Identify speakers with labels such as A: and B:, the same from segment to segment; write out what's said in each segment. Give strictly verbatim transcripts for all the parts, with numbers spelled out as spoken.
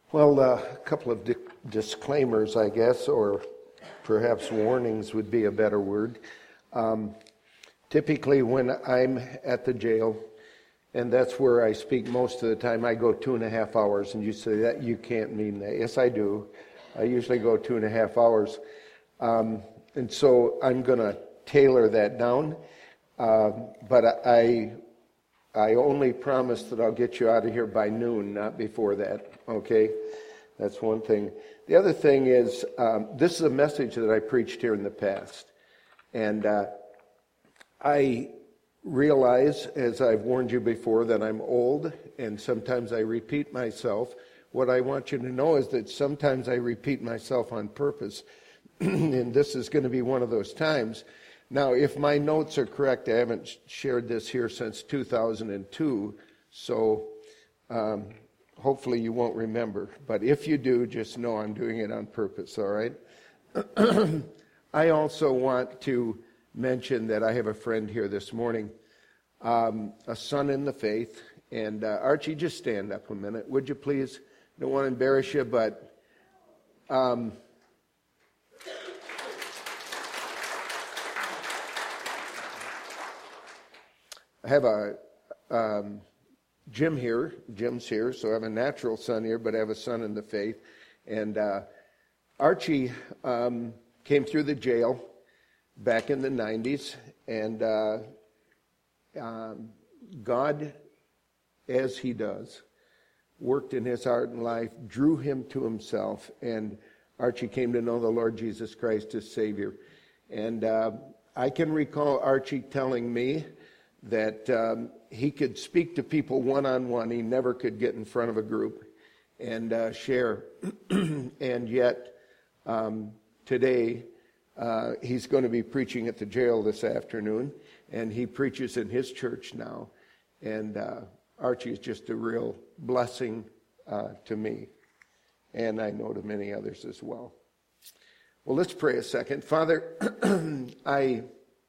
A: Well, uh, a couple of di- disclaimers, I guess, or perhaps warnings would be a better word. Um, typically, when I'm at the jail, and that's where I speak most of the time, I go two and a half hours, and you say that you can't mean that. Yes, I do. I usually go two and a half hours. Um, and so I'm going to tailor that down. Uh, but I I only promise that I'll get you out of here by noon, not before that. Okay? That's one thing. The other thing is, um, this is a message that I preached here in the past. And uh, I realize, as I've warned you before, that I'm old, and sometimes I repeat myself. What I want you to know is that sometimes I repeat myself on purpose. And this is going to be one of those times. Now, if my notes are correct, I haven't shared this here since two thousand two, so um, hopefully you won't remember. But if you do, just know I'm doing it on purpose, all right? I also want to mention that I have a friend here this morning, um, a son in the faith. And uh, Archie, just stand up a minute, would you please? I don't want to embarrass you, but... Um, I have a um, Jim here. Jim's here, so I have a natural son here, but I have a son in the faith. And uh, Archie um, came through the jail back in the nineties, and uh, um, God, as He does, worked in his heart and life, drew him to Himself, and Archie came to know the Lord Jesus Christ as Savior. And uh, I can recall Archie telling me that um, he could speak to people one-on-one. He never could get in front of a group and uh, share. And yet, um, today, uh, he's going to be preaching at the jail this afternoon, and he preaches in his church now. And uh, Archie is just a real blessing uh, to me, and I know to many others as well. Well, let's pray a second. Father, I...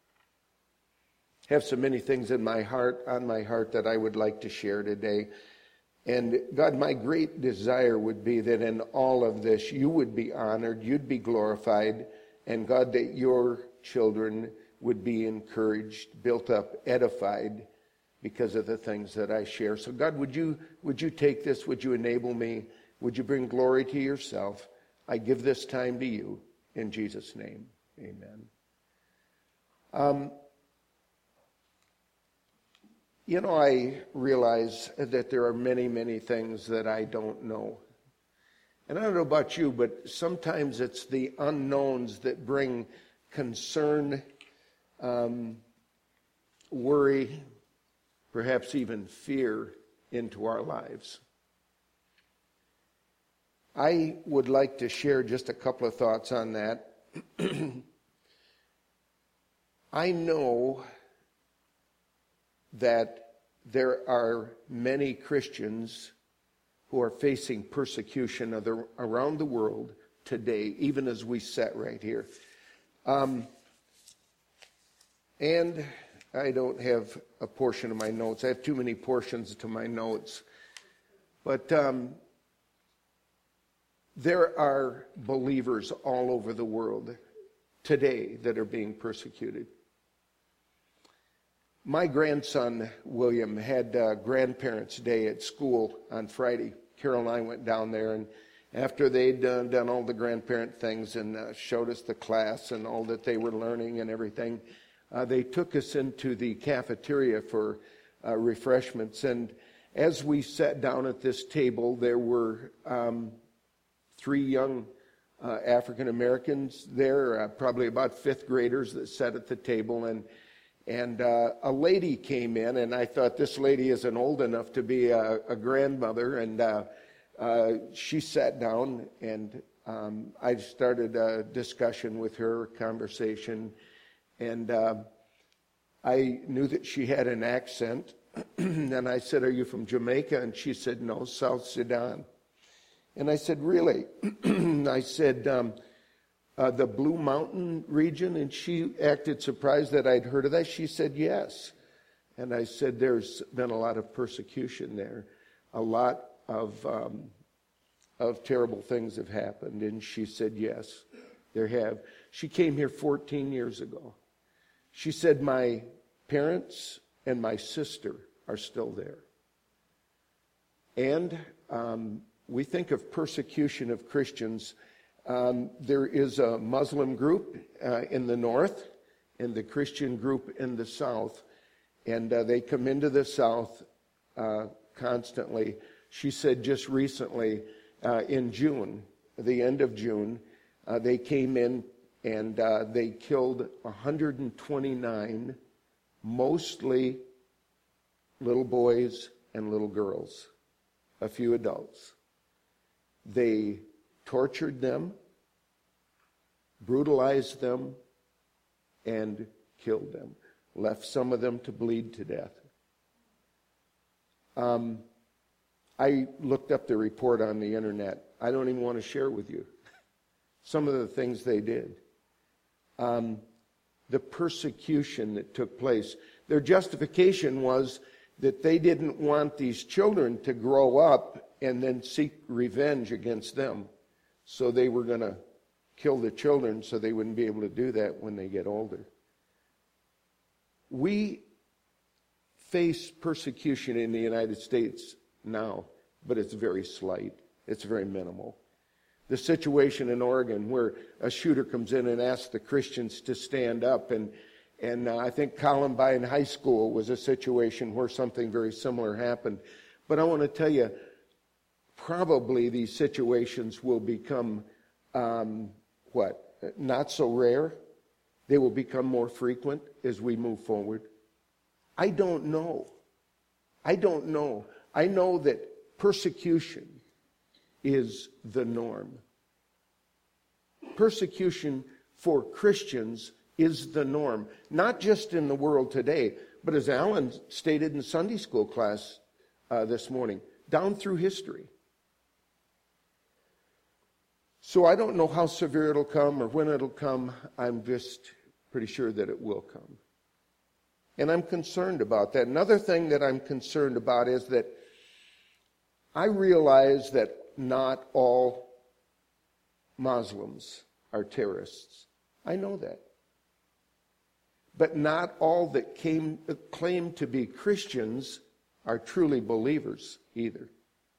A: have so many things in my heart, on my heart, that I would like to share today. And God, my great desire would be that in all of this, you would be honored, you'd be glorified, and God, that your children would be encouraged, built up, edified because of the things that I share. So God, would you would you take this? Would you enable me? Would you bring glory to yourself? I give this time to you. In Jesus' name, amen. Um. You know, I realize that there are many, many things that I don't know. And I don't know about you, but sometimes it's the unknowns that bring concern, um, worry, perhaps even fear into our lives. I would like to share just a couple of thoughts on that. I know that there are many Christians who are facing persecution of the, around the world today, even as we sit right here. Um, and I don't have a portion of my notes. I have too many portions to my notes. But um, there are believers all over the world today that are being persecuted. My grandson, William, had uh, Grandparents' Day at school on Friday. Carol and I went down there, and after they'd uh, done all the grandparent things and uh, showed us the class and all that they were learning and everything, uh, they took us into the cafeteria for uh, refreshments. And as we sat down at this table, there were um, three young uh, African Americans there, uh, probably about fifth graders that sat at the table, and And uh, a lady came in, and I thought, this lady isn't old enough to be a, a grandmother. And uh, uh, she sat down, and um, I started a discussion with her, conversation. And uh, I knew that she had an accent. And I said, "Are you from Jamaica?" And she said, "No, South Sudan." And I said, "Really?" I said, um, Uh, the Blue Mountain region, and she acted surprised that I'd heard of that. She said yes. And I said, there's been a lot of persecution there, a lot of um, of terrible things have happened? And she said, yes, there have. She came here fourteen years ago. She said, my parents and my sister are still there. And um, we think of persecution of Christians. Um, there is a Muslim group uh, in the north and the Christian group in the south. And uh, they come into the south uh, constantly. She said just recently, uh, in June, the end of June, uh, they came in and uh, they killed one hundred twenty-nine, mostly little boys and little girls, a few adults. They tortured them, brutalized them, and killed them. Left some of them to bleed to death. Um, I looked up the report on the internet. I don't even want to share with you some of the things they did. Um, the persecution that took place. Their justification was that they didn't want these children to grow up and then seek revenge against them. So they were going to kill the children so they wouldn't be able to do that when they get older. We face persecution in the United States now, but it's very slight. It's very minimal. The situation in Oregon where a shooter comes in and asks the Christians to stand up, and and uh, I think Columbine High School was a situation where something very similar happened. But I want to tell you, probably these situations will become, um, what, not so rare. They will become more frequent as we move forward. I don't know. I don't know. I know that persecution is the norm. Persecution for Christians is the norm, not just in the world today, but as Alan stated in Sunday school class uh, this morning, down through history. So I don't know how severe it'll come or when it'll come. I'm just pretty sure that it will come. And I'm concerned about that. Another thing that I'm concerned about is that I realize that not all Muslims are terrorists. I know that. But not all that came, claim to be Christians are truly believers either.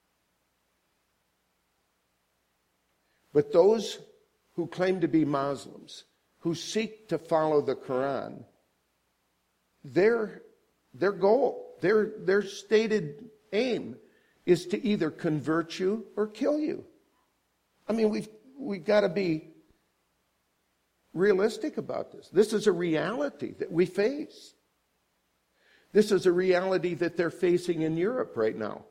A: But those who claim to be Muslims, who seek to follow the Quran, their, their goal, their, their stated aim is to either convert you or kill you. I mean, we've, we've got to be realistic about this. This is a reality that we face. This is a reality that they're facing in Europe right now.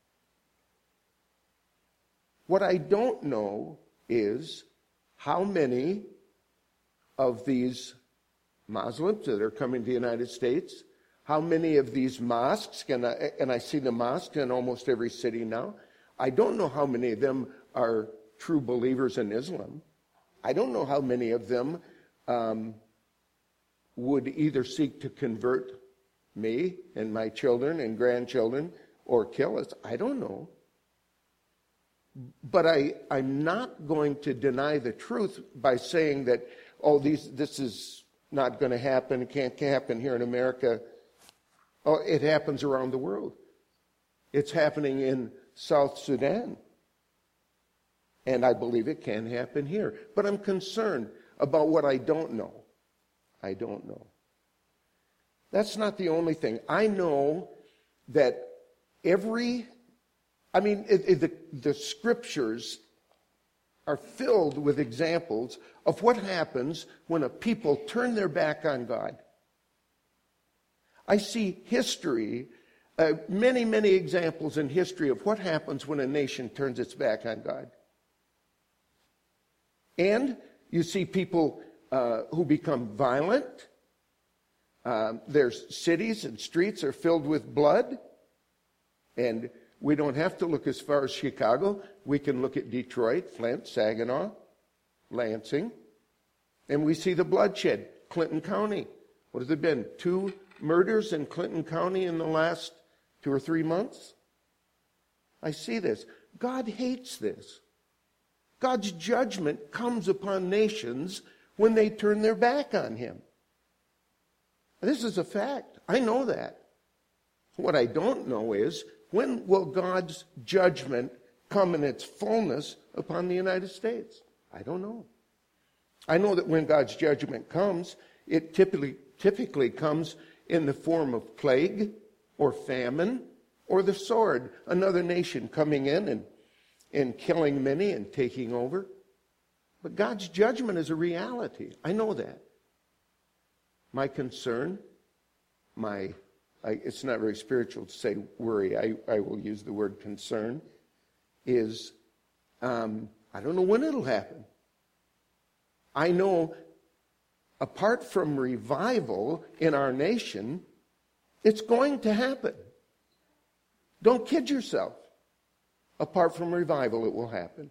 A: What I don't know is how many of these Muslims that are coming to the United States, how many of these mosques, and I, and I see the mosques in almost every city now, I don't know how many of them are true believers in Islam. I don't know how many of them um, would either seek to convert me and my children and grandchildren or kill us. I don't know. But I, I'm not going to deny the truth by saying that, oh, these, this is not going to happen, it can't happen here in America. Oh, it happens around the world. It's happening in South Sudan. And I believe it can happen here. But I'm concerned about what I don't know. I don't know. That's not the only thing. I know that every, I mean, it, it, the, the scriptures are filled with examples of what happens when a people turn their back on God. I see history, uh, many, many examples in history of what happens when a nation turns its back on God. And you see people uh, who become violent. Uh, their cities and streets are filled with blood. And we don't have to look as far as Chicago. We can look at Detroit, Flint, Saginaw, Lansing. And we see the bloodshed. Clinton County. What has it been? Two murders in Clinton County in the last two or three months? I see this. God hates this. God's judgment comes upon nations when they turn their back on him. This is a fact. I know that. What I don't know is, when will God's judgment come in its fullness upon the United States? I don't know. I know that when God's judgment comes, it typically typically comes in the form of plague or famine or the sword, another nation coming in and, and killing many and taking over. But God's judgment is a reality. I know that. My concern, my, I, it's not very spiritual to say worry, I, I will use the word concern, is um, I don't know when it'll happen. I know apart from revival in our nation, it's going to happen. Don't kid yourself. Apart from revival, it will happen.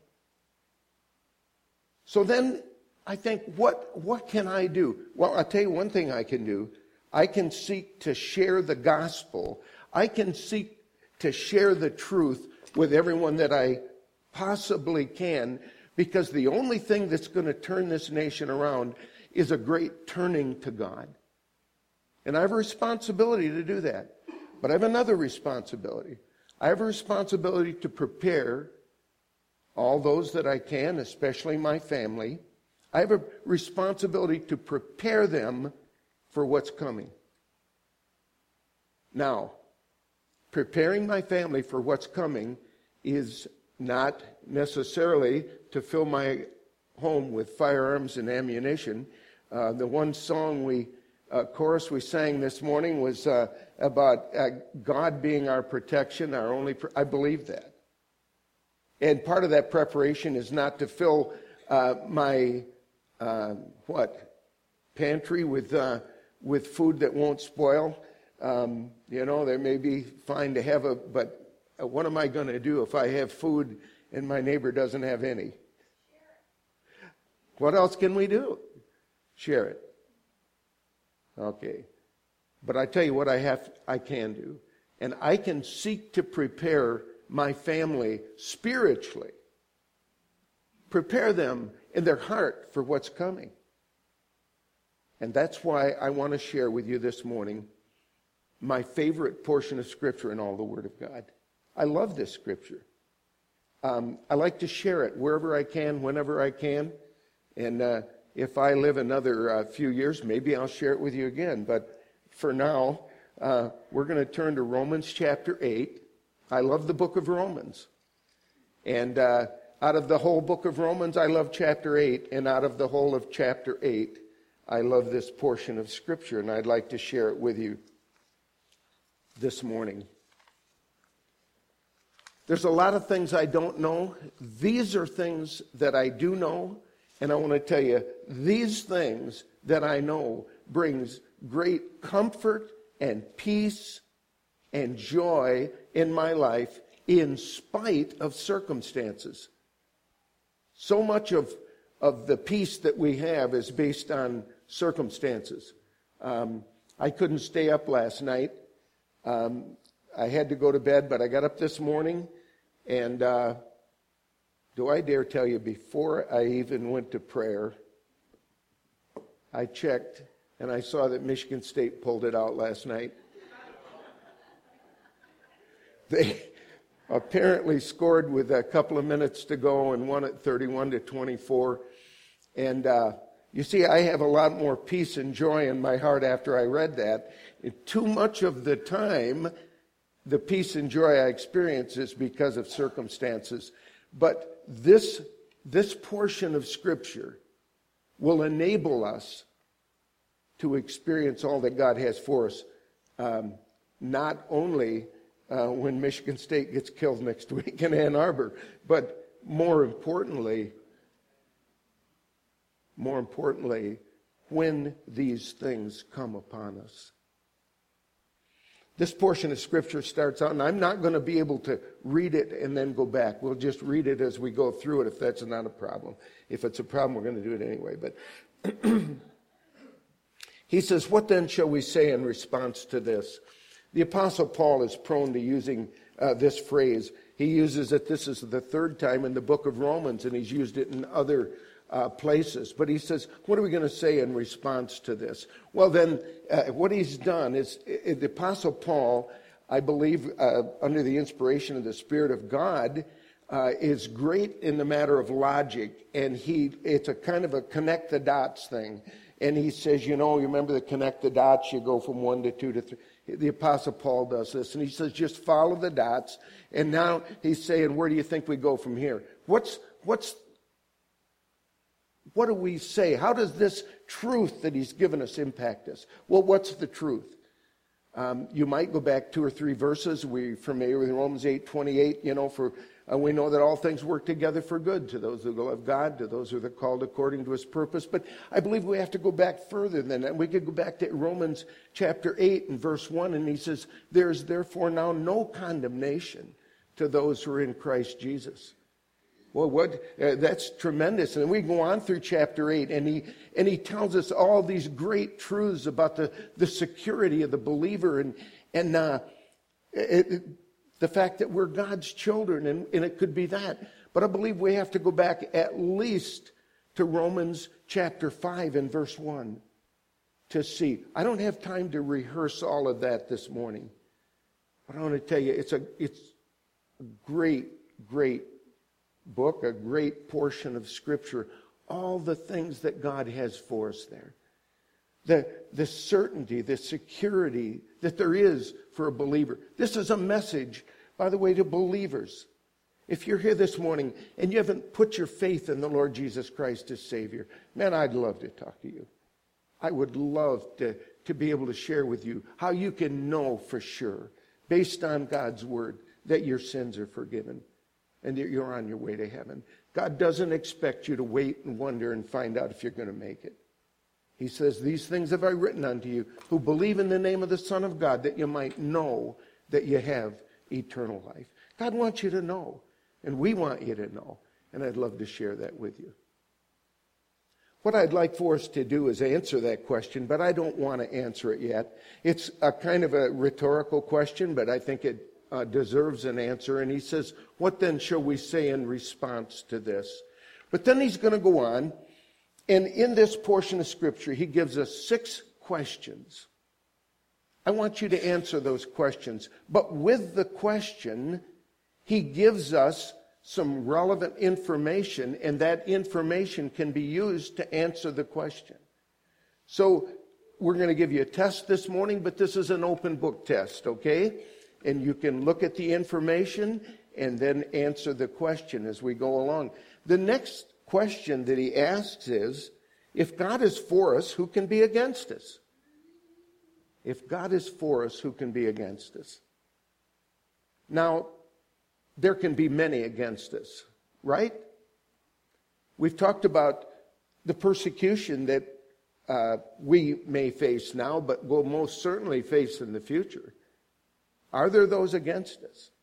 A: So then I think, what, what can I do? Well, I'll tell you one thing I can do. I can seek to share the gospel. I can seek to share the truth with everyone that I possibly can, because the only thing that's going to turn this nation around is a great turning to God. And I have a responsibility to do that. But I have another responsibility. I have a responsibility to prepare all those that I can, especially my family. I have a responsibility to prepare them for what's coming. Now, preparing my family for what's coming is not necessarily to fill my home with firearms and ammunition. Uh, the one song we, uh, chorus we sang this morning was uh, about uh, God being our protection, our only, pr- I believe that. And part of that preparation is not to fill uh, my, uh, what, pantry with uh, with food that won't spoil. Um, you know, they may be fine to have a, but what am I going to do if I have food and my neighbor doesn't have any? What else can we do? Share it. Okay. But I tell you what I have, I can do. And I can seek to prepare my family spiritually. Prepare them in their heart for what's coming. And that's why I want to share with you this morning my favorite portion of Scripture in all the Word of God. I love this Scripture. Um, I like to share it wherever I can, whenever I can. And uh, if I live another uh, few years, maybe I'll share it with you again. But for now, uh, we're going to turn to Romans chapter eight. I love the book of Romans. And uh, out of the whole book of Romans, I love chapter eight. And out of the whole of chapter eight, I love this portion of Scripture. And I'd like to share it with you this morning. There's a lot of things I don't know. These are things that I do know. And I want to tell you, these things that I know brings great comfort and peace and joy in my life in spite of circumstances. So much of, of the peace that we have is based on circumstances. Um, I couldn't stay up last night. Um, I had to go to bed, but I got up this morning, and uh, do I dare tell you, before I even went to prayer, I checked, and I saw that Michigan State pulled it out last night. They apparently scored with a couple of minutes to go and won at thirty-one to twenty-four. And uh, you see, I have a lot more peace and joy in my heart after I read that. It, too much of the time, the peace and joy I experience is because of circumstances. But this, this portion of Scripture will enable us to experience all that God has for us, um, not only uh, when Michigan State gets killed next week in Ann Arbor, but more importantly, more importantly, when these things come upon us. This portion of Scripture starts out, and I'm not going to be able to read it and then go back. We'll just read it as we go through it if that's not a problem. If it's a problem, we're going to do it anyway. But he says, "What then shall we say in response to this?" The Apostle Paul is prone to using uh, this phrase. He uses it, this is the third time in the book of Romans, and he's used it in other uh, places. But he says, what are we going to say in response to this? Well, then, uh, what he's done is, uh, the Apostle Paul, I believe, uh, under the inspiration of the Spirit of God, uh, is great in the matter of logic. And he, it's a kind of a connect the dots thing. And he says, you know, you remember the connect the dots, you go from one to two to three. The Apostle Paul does this, and he says, just follow the dots. And now he's saying, where do you think we go from here? What's, what's, what do we say? How does this truth that he's given us impact us? Well, what's the truth? Um, you might go back two or three verses. We're familiar with Romans eight twenty-eight, you know, for uh, we know that all things work together for good to those who love God, to those who are called according to his purpose. But I believe we have to go back further than that. We could go back to Romans chapter eight and verse one, and he says, there is therefore now no condemnation to those who are in Christ Jesus. Well, what uh, that's tremendous. And we go on through chapter eight, and he and he tells us all these great truths about the, the security of the believer, and and uh, it, it, the fact that we're God's children, and, and it could be that. But I believe we have to go back at least to Romans chapter five and verse one to see. I don't have time to rehearse all of that this morning, but I want to tell you, it's a it's a great, great book, a great portion of Scripture, all the things that God has for us there. The, the certainty, the security that there is for a believer. This is a message, by the way, to believers. If you're here this morning and you haven't put your faith in the Lord Jesus Christ as Savior, man, I'd love to talk to you. I would love to, to be able to share with you how you can know for sure, based on God's Word, that your sins are forgiven and that you're on your way to heaven. God doesn't expect you to wait and wonder and find out if you're going to make it. He says, these things have I written unto you who believe in the name of the Son of God, that you might know that you have eternal life. God wants you to know, and we want you to know, and I'd love to share that with you. What I'd like for us to do is answer that question, but I don't want to answer it yet. It's a kind of a rhetorical question, but I think it Uh, deserves an answer. And he says, what then shall we say in response to this? But then he's going to go on, and in this portion of Scripture, he gives us six questions. I want you to answer those questions. But with the question, he gives us some relevant information, and that information can be used to answer the question. So we're going to give you a test this morning, but this is an open book test, okay? And you can look at the information and then answer the question as we go along. The next question that he asks is, if God is for us, who can be against us? If God is for us, who can be against us? Now, there can be many against us, right? We've talked about the persecution that uh, we may face now, but will most certainly face in the future. Are there those against us?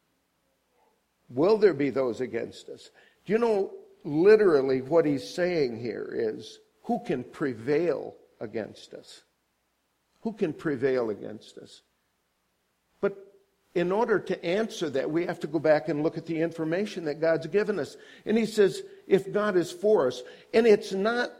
A: Will there be those against us? Do you know literally what he's saying here is, who can prevail against us? Who can prevail against us? But in order to answer that, we have to go back and look at the information that God's given us. And he says, if God is for us, and it's not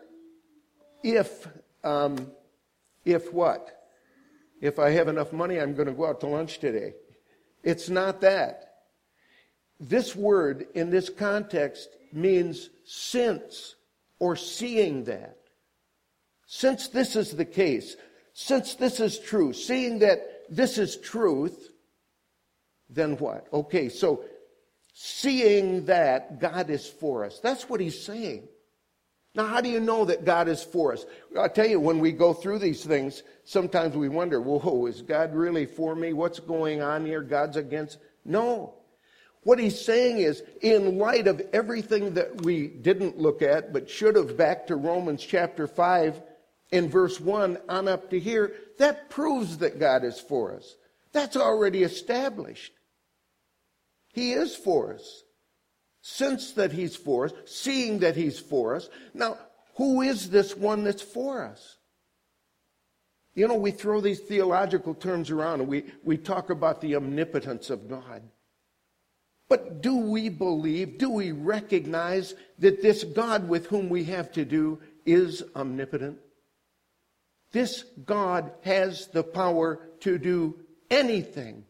A: if, um, if what? If I have enough money, I'm going to go out to lunch today. It's not that. This word in this context means since or seeing that. Since this is the case, since this is true, seeing that this is truth, then what? Okay, so seeing that God is for us. That's what he's saying. Now, how do you know that God is for us? I'll tell you, when we go through these things, sometimes we wonder, whoa, is God really for me? What's going on here? God's against? No. What he's saying is, in light of everything that we didn't look at, but should have, back to Romans chapter five and verse one on up to here, that proves that God is for us. That's already established. He is for us. Since that he's for us, seeing that he's for us. Now, who is this one that's for us? You know, we throw these theological terms around and we, we talk about the omnipotence of God. But do we believe, do we recognize that this God with whom we have to do is omnipotent? This God has the power to do anything.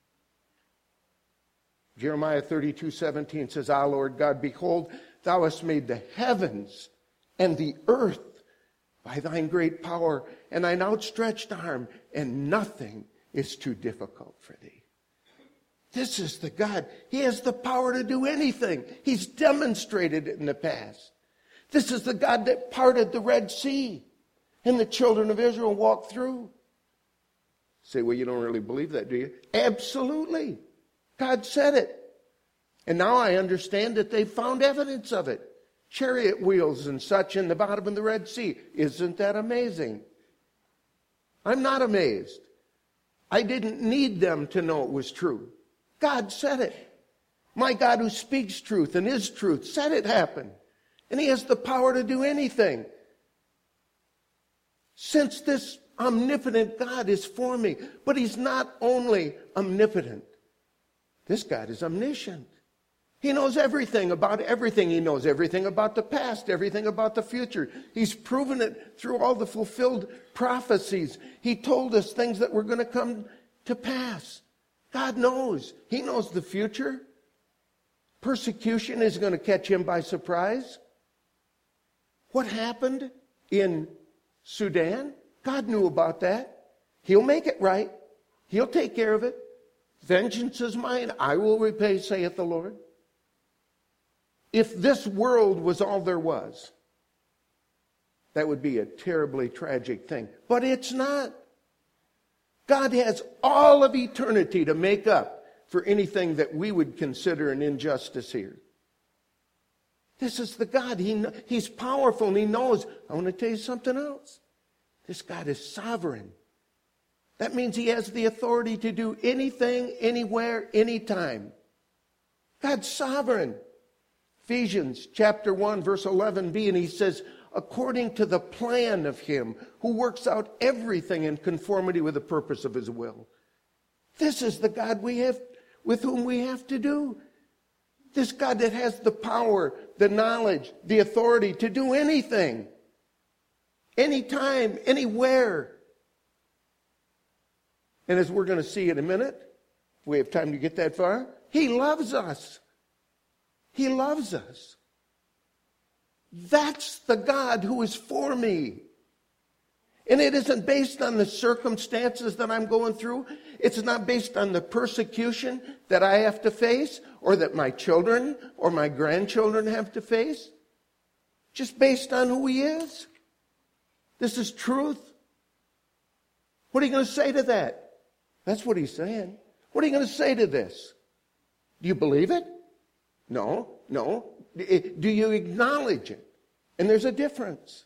A: Jeremiah thirty-two seventeen says, Ah, Lord God, behold, thou hast made the heavens and the earth by thine great power and thine outstretched arm, and nothing is too difficult for thee. This is the God. He has the power to do anything. He's demonstrated it in the past. This is the God that parted the Red Sea and the children of Israel walked through. Say, well, you don't really believe that, do you? Absolutely. God said it. And now I understand that they found evidence of it. Chariot wheels and such in the bottom of the Red Sea. Isn't that amazing? I'm not amazed. I didn't need them to know it was true. God said it. My God who speaks truth and is truth said it happened. And he has the power to do anything. Since this omnipotent God is for me, but he's not only omnipotent. This God is omniscient. He knows everything about everything. He knows everything about the past, everything about the future. He's proven it through all the fulfilled prophecies. He told us things that were going to come to pass. God knows. He knows the future. Persecution is going to catch him by surprise. What happened in Sudan? God knew about that. He'll make it right. He'll take care of it. Vengeance is mine. I will repay, saith the Lord. If this world was all there was, that would be a terribly tragic thing. But it's not. God has all of eternity to make up for anything that we would consider an injustice here. This is the God. He, he's powerful and he knows. I want to tell you something else. This God is sovereign. That means he has the authority to do anything, anywhere, anytime. God's sovereign. Ephesians chapter one, verse eleven b, and he says, according to the plan of him who works out everything in conformity with the purpose of his will. This is the God we have, with whom we have to do. This God that has the power, the knowledge, the authority to do anything. Anytime, anywhere. And as we're going to see in a minute, if we have time to get that far, he loves us. He loves us. That's the God who is for me. And it isn't based on the circumstances that I'm going through. It's not based on the persecution that I have to face or that my children or my grandchildren have to face. Just based on who he is. This is truth. What are you going to say to that? That's what he's saying. What are you going to say to this? Do you believe it? No, no. Do you acknowledge it? And there's a difference.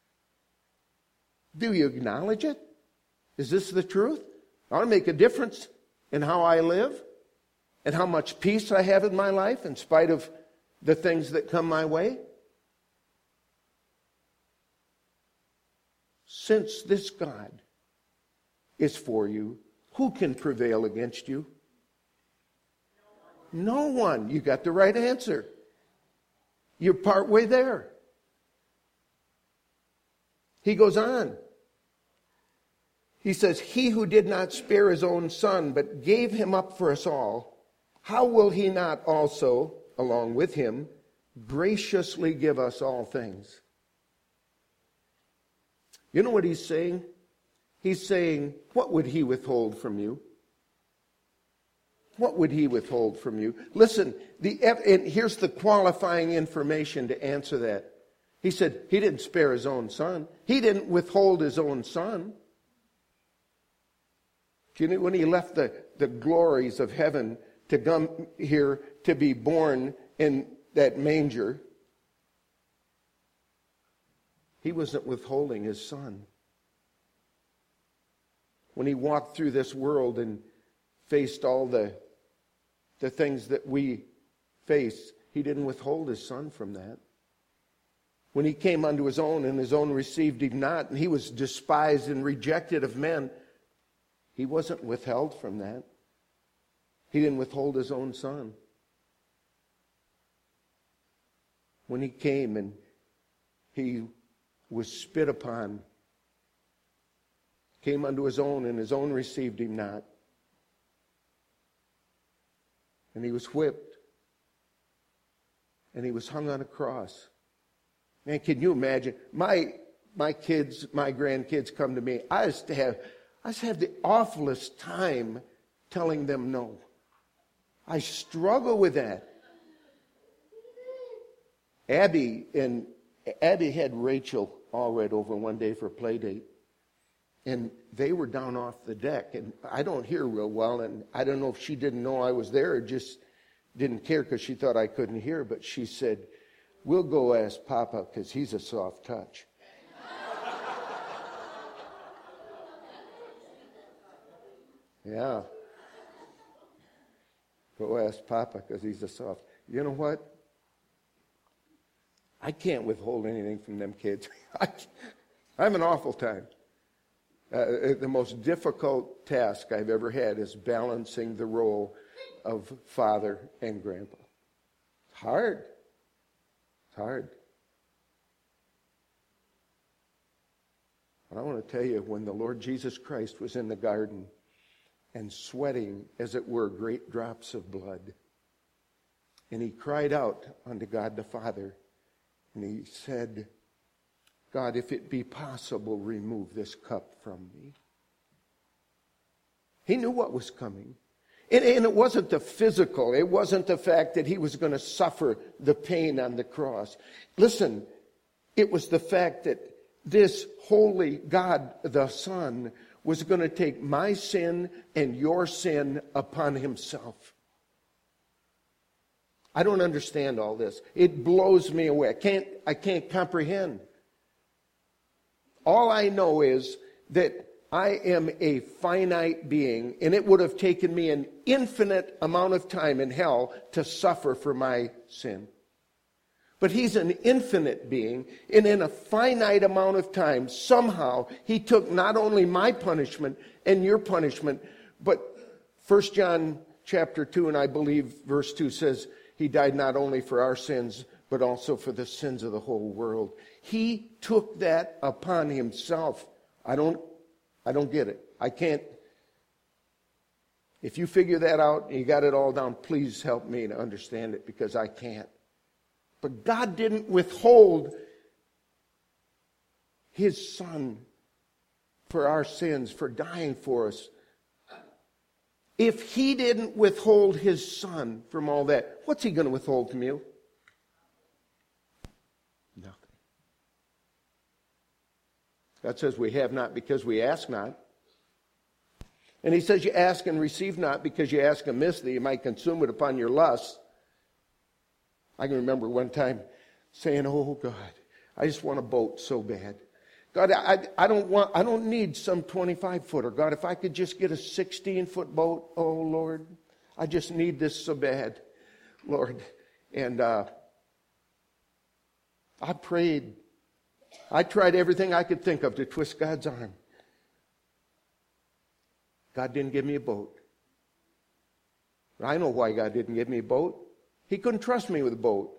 A: Do you acknowledge it? Is this the truth? I want to make a difference in how I live and how much peace I have in my life in spite of the things that come my way. Since this God is for you, who can prevail against you? No one. You got the right answer. You're partway there. He goes on. He says, he who did not spare his own son, but gave him up for us all, how will he not also, along with him, graciously give us all things? You know what he's saying? He's saying, what would he withhold from you? What would he withhold from you? Listen, the, and here's the qualifying information to answer that. He said, he didn't spare his own son. He didn't withhold his own son. Do you know when he left the, the glories of heaven to come here to be born in that manger, he wasn't withholding his son. When he walked through this world and faced all the The things that we face, he didn't withhold his son from that. When he came unto his own, and his own received him not, and he was despised and rejected of men, he wasn't withheld from that. He didn't withhold his own son. when he came and he was spit upon, came unto his own, and his own received him not. And he was whipped. And he was hung on a cross. Man, can you imagine? My my kids, my grandkids come to me. I used to have, I used to have the awfulest time telling them no. I struggle with that. Abby and Abby had Rachel all right over one day for a play date. And they were down off the deck. And I don't hear real well. And I don't know if she didn't know I was there or just didn't care because she thought I couldn't hear. But she said, we'll go ask Papa because he's a soft touch. Yeah. Go ask Papa because he's a soft. You know what? I can't withhold anything from them kids. I, I have an awful time. Uh, the most difficult task I've ever had is balancing the role of father and grandpa. It's hard. It's hard. But I want to tell you, when the Lord Jesus Christ was in the garden and sweating, as it were, great drops of blood, and he cried out unto God the Father, and he said, God, if it be possible, remove this cup from me. He knew what was coming. And, and it wasn't the physical. It wasn't the fact that he was going to suffer the pain on the cross. Listen, it was the fact that this holy God, the Son, was going to take my sin and your sin upon himself. I don't understand all this. It blows me away. I can't, I can't comprehend. All I know is that I am a finite being, and it would have taken me an infinite amount of time in hell to suffer for my sin. But he's an infinite being, and in a finite amount of time, somehow, he took not only my punishment and your punishment, but First John chapter two, and I believe verse two says, he died not only for our sins, but also for the sins of the whole world. He took that upon himself. I don't, I don't get it. I can't. If you figure that out and you got it all down, please help me to understand it, because I can't. But God didn't withhold his Son for our sins, for dying for us. If he didn't withhold his Son from all that, what's he going to withhold from you? Nothing. God says we have not because we ask not. And he says you ask and receive not because you ask amiss, that you might consume it upon your lusts. I can remember one time saying, oh God, I just want a boat so bad. God, I, I don't want, I don't need some twenty-five footer. God, if I could just get a sixteen foot boat, oh Lord, I just need this so bad, Lord. And uh, I prayed. I tried everything I could think of to twist God's arm. God didn't give me a boat. I know why God didn't give me a boat. He couldn't trust me with a boat.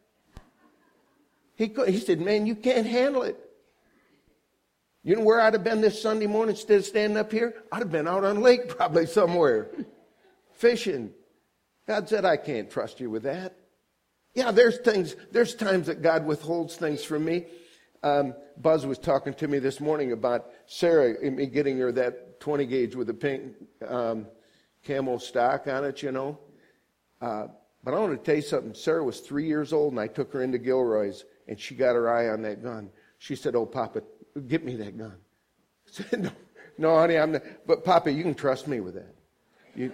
A: He could, he said, man, you can't handle it. You know where I'd have been this Sunday morning instead of standing up here? I'd have been out on lake probably somewhere, fishing. God said, I can't trust you with that. Yeah, there's things, there's times that God withholds things from me. Um, Buzz was talking to me this morning about Sarah and me getting her that twenty gauge with the pink um, camo stock on it, you know. Uh, but I want to tell you something. Sarah was three years old, and I took her into Gilroy's, and she got her eye on that gun. She said, oh, Papa, get me that gun. I said, no, no, honey, I'm not. But, Papa, you can trust me with that. You...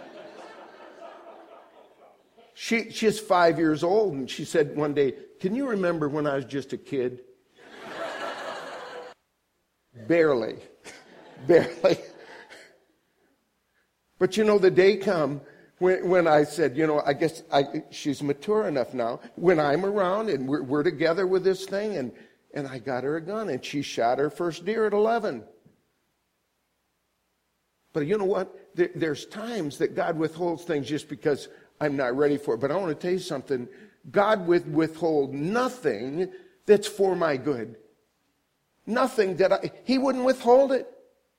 A: she, she's five years old, and she said one day, can you remember when I was just a kid? Barely. Barely. But, you know, the day come when, when I said, you know, I guess I, she's mature enough now. When I'm around and we're, we're together with this thing, and, and I got her a gun, and she shot her first deer at eleven. But you know what? There, there's times that God withholds things just because I'm not ready for it. But I want to tell you something. God would withhold nothing that's for my good. Nothing that I, he wouldn't withhold it.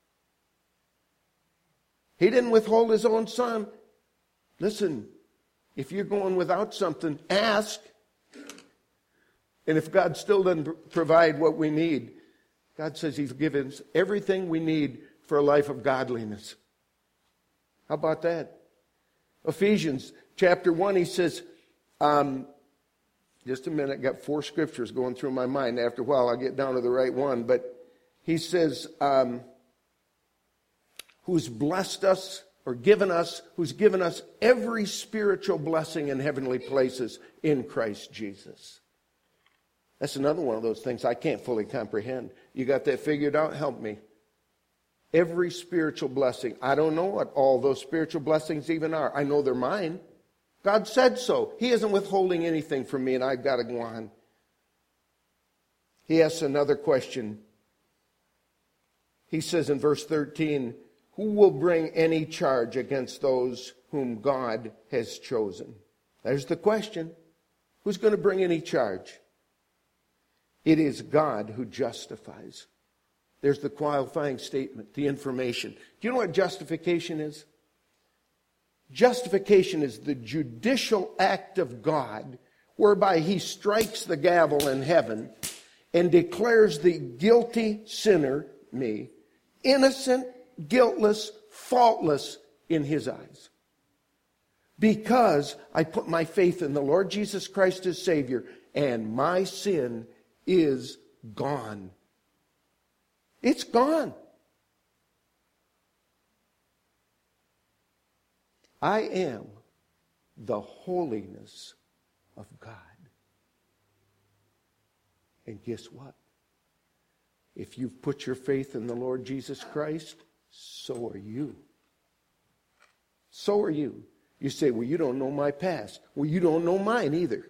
A: He didn't withhold his own son. Listen, if you're going without something, ask. And if God still doesn't provide what we need, God says he's given us everything we need for a life of godliness. How about that? Ephesians chapter one, he says, um, just a minute, got four scriptures going through my mind. After a while, I'll get down to the right one. But he says, um, who's blessed us or given us, who's given us every spiritual blessing in heavenly places in Christ Jesus. That's another one of those things I can't fully comprehend. You got that figured out? Help me. Every spiritual blessing. I don't know what all those spiritual blessings even are. I know they're mine. God said so. He isn't withholding anything from me, and I've got to go on. He asks another question. He says in verse thirteen, who will bring any charge against those whom God has chosen? There's the question. Who's going to bring any charge? It is God who justifies. There's the qualifying statement, the information. Do you know what justification is? Justification is the judicial act of God whereby he strikes the gavel in heaven and declares the guilty sinner, me, innocent, guiltless, faultless in his eyes. Because I put my faith in the Lord Jesus Christ as Savior, and my sin is gone. It's gone. I am the holiness of God. And guess what? If you've put your faith in the Lord Jesus Christ, so are you. So are you. You say, well, you don't know my past. Well, you don't know mine either.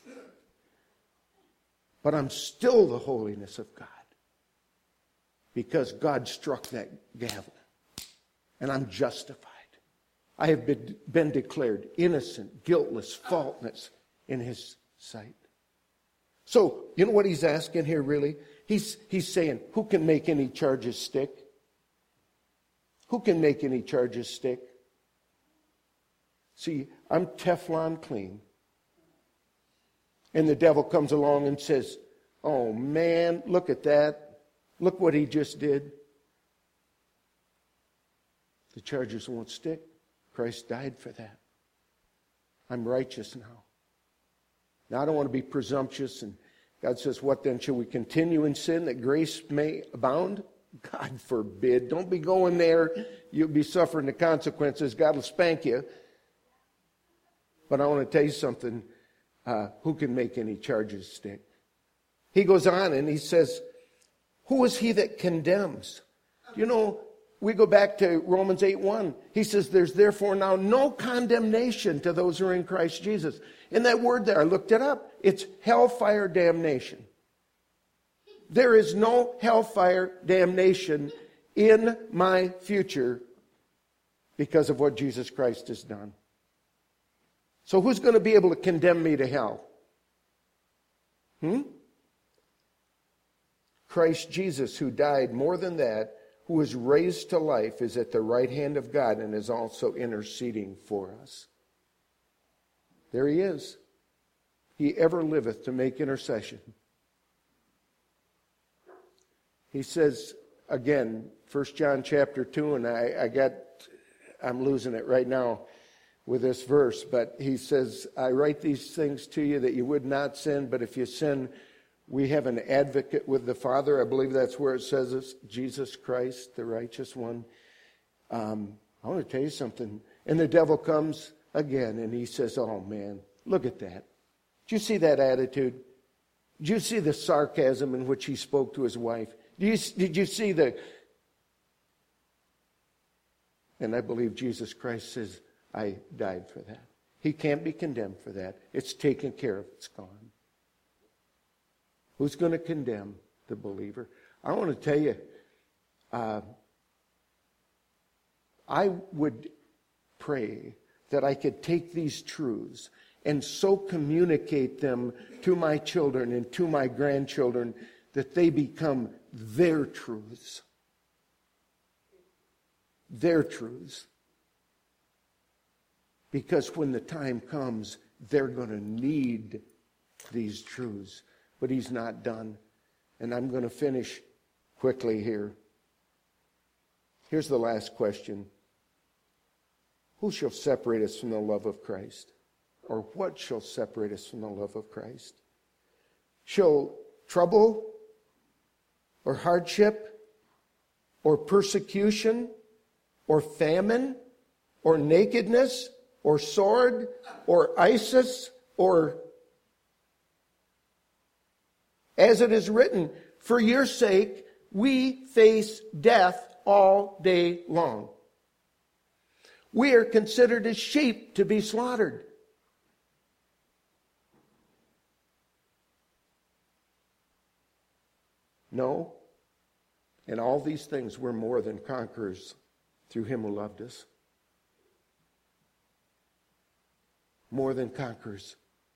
A: But I'm still the holiness of God. Because God struck that gavel. And I'm justified. I have been, been declared innocent, guiltless, faultless in his sight. So, you know what he's asking here really? He's, he's saying, who can make any charges stick? Who can make any charges stick? See, I'm Teflon clean. And the devil comes along and says, oh man, look at that. Look what he just did. The charges won't stick. Christ died for that. I'm righteous now. Now I don't want to be presumptuous. And God says, what then? Shall we continue in sin that grace may abound? God forbid. Don't be going there. You'll be suffering the consequences. God will spank you. But I want to tell you something. Uh, who can make any charges stick? He goes on and he says, who is he that condemns? You know, we go back to Romans eight one. He says, there's therefore now no condemnation to those who are in Christ Jesus. And that word there, I looked it up. It's hellfire damnation. There is no hellfire damnation in my future because of what Jesus Christ has done. So who's going to be able to condemn me to hell? Hmm? Christ Jesus, who died more than that, who was raised to life, is at the right hand of God and is also interceding for us. There he is. He ever liveth to make intercession. He says, again, First John chapter two, and I, I got, I'm losing it right now with this verse, but he says, I write these things to you that you would not sin, but if you sin, we have an advocate with the Father. I believe that's where it says it's Jesus Christ, the righteous one. Um, I want to tell you something. And the devil comes again and he says, oh man, look at that. Did you see that attitude? Did you see the sarcasm in which he spoke to his wife? Did you, did you see the... And I believe Jesus Christ says, I died for that. He can't be condemned for that. It's taken care of. It's gone. Who's going to condemn the believer? I want to tell you, uh, I would pray that I could take these truths and so communicate them to my children and to my grandchildren that they become their truths. Their truths. Because when the time comes, they're going to need these truths. But he's not done. And I'm going to finish quickly here. Here's the last question. Who shall separate us from the love of Christ? Or what shall separate us from the love of Christ? Shall trouble or hardship or persecution or famine or nakedness or sword or ISIS or, as it is written, for your sake we face death all day long. We are considered as sheep to be slaughtered. No. In all these things, we're more than conquerors through him who loved us. More than conquerors.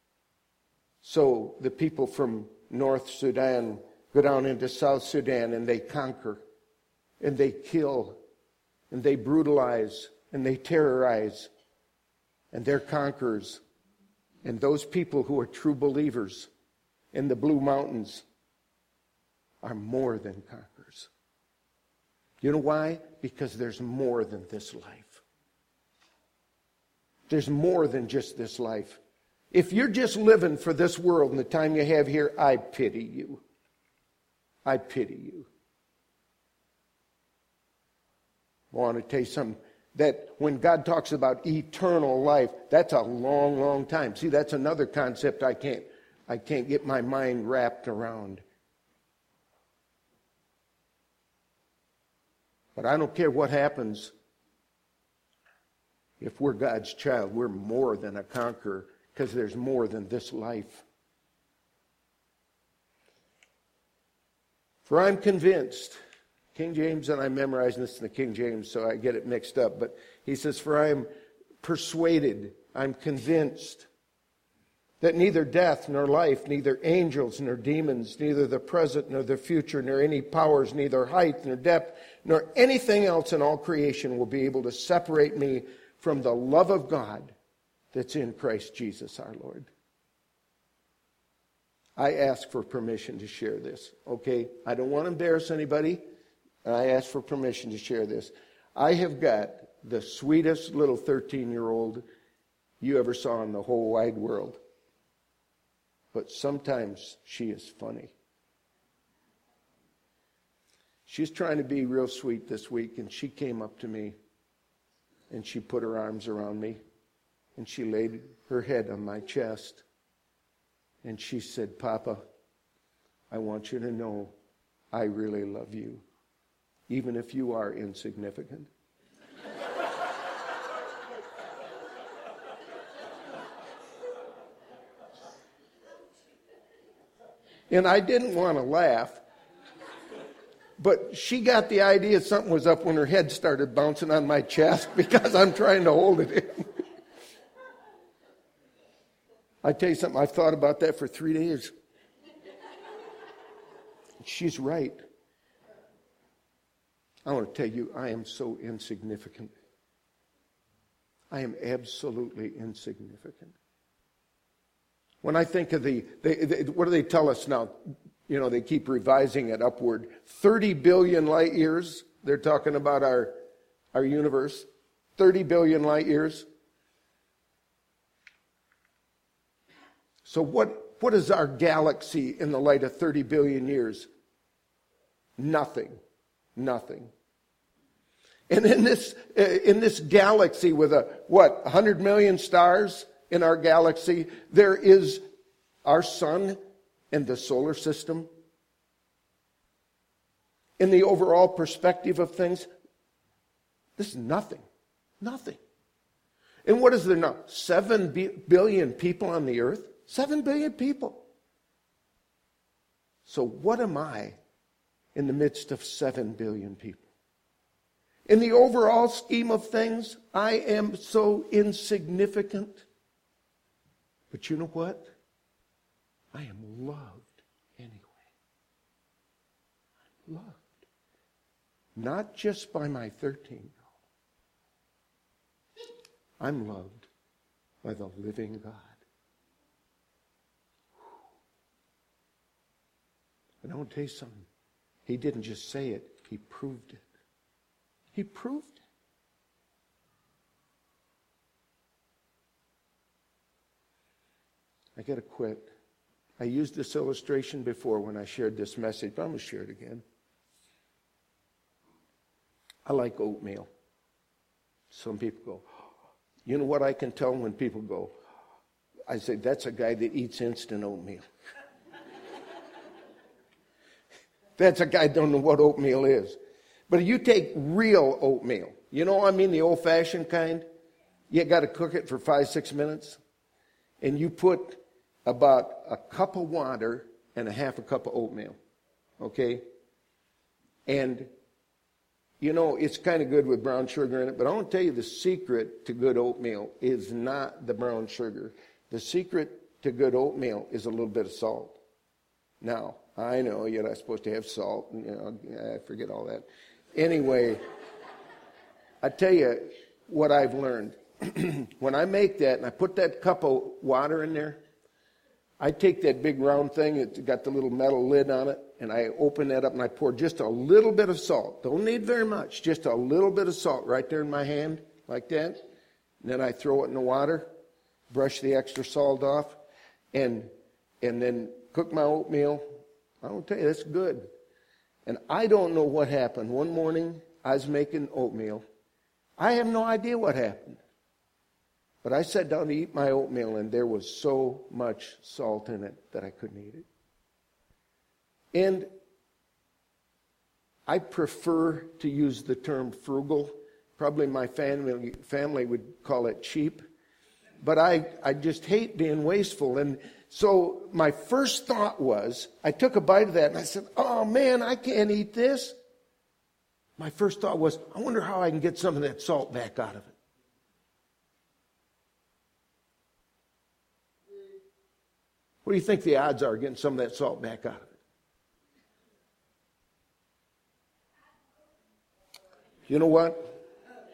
A: So the people from North Sudan go down into South Sudan and they conquer. And they kill. And they brutalize. And they terrorize. And they're conquerors. And those people who are true believers in the Blue Mountains are more than conquerors. You know why? Because there's more than this life. There's more than just this life. If you're just living for this world and the time you have here, I pity you. I pity you. I want to tell you something. That when God talks about eternal life, that's a long, long time. See, that's another concept I can't, I can't get my mind wrapped around. But I don't care what happens. If we're God's child, we're more than a conqueror because there's more than this life. For I'm convinced, King James, and I'm memorizing this in the King James, so I get it mixed up, but he says, for I am persuaded, I'm convinced, that neither death nor life, neither angels nor demons, neither the present nor the future, nor any powers, neither height nor depth, nor anything else in all creation will be able to separate me from the love of God that's in Christ Jesus our Lord. I ask for permission to share this, okay? I don't want to embarrass anybody. I ask for permission to share this. I have got the sweetest little thirteen-year-old you ever saw in the whole wide world. But sometimes she is funny. She's trying to be real sweet this week, and she came up to me, and she put her arms around me, and she laid her head on my chest, and she said, Papa, I want you to know I really love you, even if you are insignificant. And I didn't want to laugh, but she got the idea something was up when her head started bouncing on my chest because I'm trying to hold it in. I tell you something, I've thought about that for three days. She's right. I want to tell you, I am so insignificant. I am absolutely insignificant. When I think of the, they, they, what do they tell us now? You know, they keep revising it upward. thirty billion light years. They're talking about our, our universe. thirty billion light years. So what, what is our galaxy in the light of thirty billion years? Nothing. Nothing. And in this, in this galaxy with a, what, one hundred million stars in our galaxy, there is our sun and the solar system. In the overall perspective of things, this is nothing. Nothing. And what is there now? Seven billion people on the earth? Seven billion people. So what am I in the midst of seven billion people? In the overall scheme of things, I am so insignificant. But you know what? I am loved anyway. I'm loved. Not just by my thirteen-year-old. I'm loved by the living God. And I want to tell you something. He didn't just say it. He proved it. He proved it. I got to quit. I used this illustration before when I shared this message, but I'm going to share it again. I like oatmeal. Some people go, you know what I can tell when people go, I say, that's a guy that eats instant oatmeal. That's a guy that don't know what oatmeal is. But if you take real oatmeal, you know, I mean the old-fashioned kind, you got to cook it for five, six minutes, and you put about a cup of water and a half a cup of oatmeal, okay? And, you know, it's kind of good with brown sugar in it, but I want to tell you the secret to good oatmeal is not the brown sugar. The secret to good oatmeal is a little bit of salt. Now, I know you're not supposed to have salt, and, you know, I forget all that. Anyway, I tell you what I've learned. When I make that and I put that cup of water in there, I take that big round thing, it's got the little metal lid on it, and I open that up and I pour just a little bit of salt. Don't need very much, just a little bit of salt right there in my hand, like that. And then I throw it in the water, brush the extra salt off, and and then cook my oatmeal. I will tell you, that's good. And I don't know what happened. One morning, I was making oatmeal. I have no idea what happened. But I sat down to eat my oatmeal, and there was so much salt in it that I couldn't eat it. And I prefer to use the term frugal. Probably my family family would call it cheap. But I, I just hate being wasteful. And so my first thought was, I took a bite of that, and I said, oh, man, I can't eat this. My first thought was, I wonder how I can get some of that salt back out of it. What do you think the odds are getting some of that salt back out of it? You know what?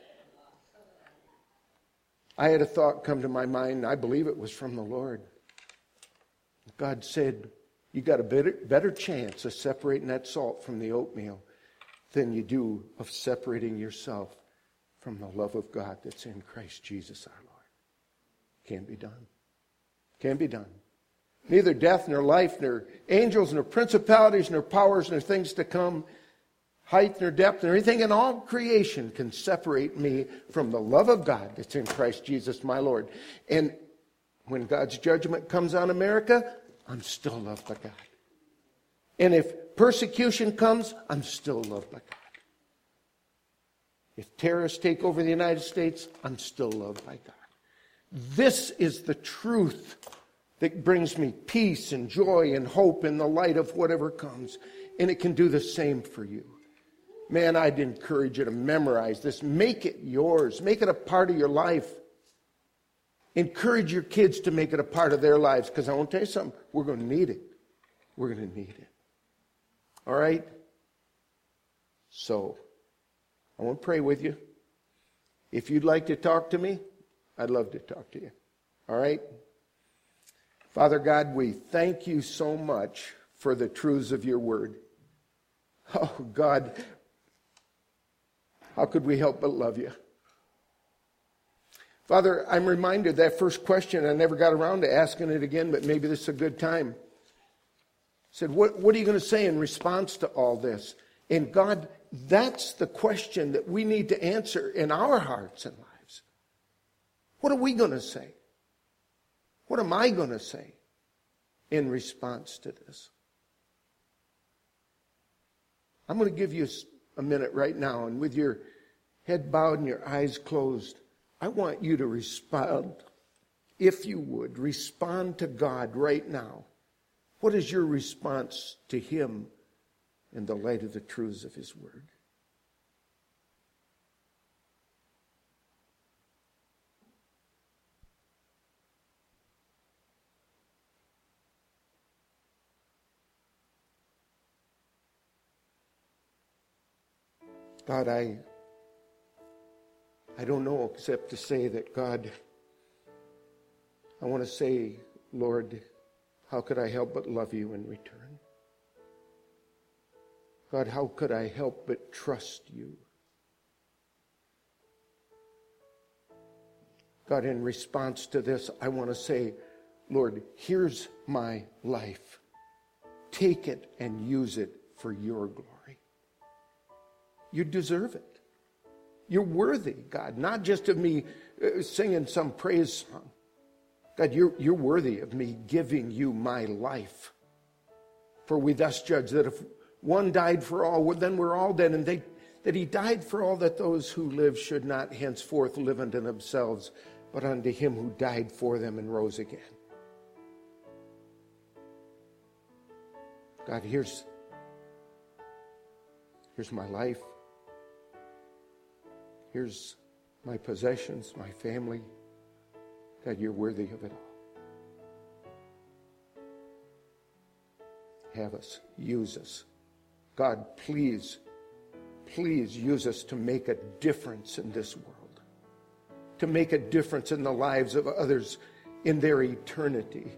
A: I had a thought come to my mind, and I believe it was from the Lord. God said, you got a better, better chance of separating that salt from the oatmeal than you do of separating yourself from the love of God that's in Christ Jesus our Lord. Can't be done. Can't be done. Neither death, nor life, nor angels, nor principalities, nor powers, nor things to come, height, nor depth, nor anything in all creation can separate me from the love of God that's in Christ Jesus my Lord. And when God's judgment comes on America, I'm still loved by God. And if persecution comes, I'm still loved by God. If terrorists take over the United States, I'm still loved by God. This is the truth that brings me peace and joy and hope in the light of whatever comes. And it can do the same for you. Man, I'd encourage you to memorize this. Make it yours. Make it a part of your life. Encourage your kids to make it a part of their lives, because I want to tell you something. We're going to need it. We're going to need it. All right? So, I want to pray with you. If you'd like to talk to me, I'd love to talk to you. All right? Father God, we thank you so much for the truths of your word. Oh, God, how could we help but love you? Father, I'm reminded that first question, I never got around to asking it again, but maybe this is a good time. I said, what, what are you going to say in response to all this? And God, that's the question that we need to answer in our hearts and lives. What are we going to say? What am I going to say in response to this? I'm going to give you a minute right now, and with your head bowed and your eyes closed, I want you to respond, if you would, respond to God right now. What is your response to Him in the light of the truths of His Word? God, I, I don't know except to say that, God, I want to say, Lord, how could I help but love you in return? God, how could I help but trust you? God, in response to this, I want to say, Lord, here's my life. Take it and use it for your glory. You deserve it. You're worthy, God, not just of me uh, singing some praise song. God, you're, you're worthy of me giving you my life. For we thus judge that if one died for all, well, then we're all dead, and they, that he died for all, that those who live should not henceforth live unto themselves, but unto him who died for them and rose again. God, here's, here's my life. Here's my possessions, my family. God, you're worthy of it all. Have us, use us. God, please, please use us to make a difference in this world, to make a difference in the lives of others in their eternity.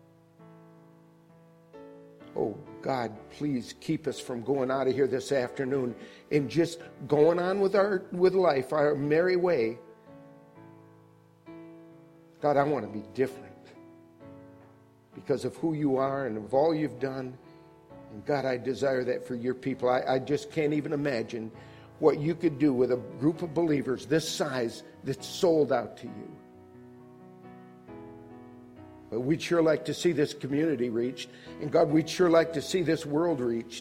A: Oh, God, please keep us from going out of here this afternoon and just going on with our with life, our merry way. God, I want to be different because of who you are and of all you've done. And God, I desire that for your people. I, I just can't even imagine what you could do with a group of believers this size that's sold out to you. But we'd sure like to see this community reached. And God, we'd sure like to see this world reached.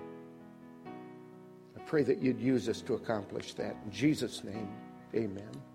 A: I pray that you'd use us to accomplish that. In Jesus' name, amen.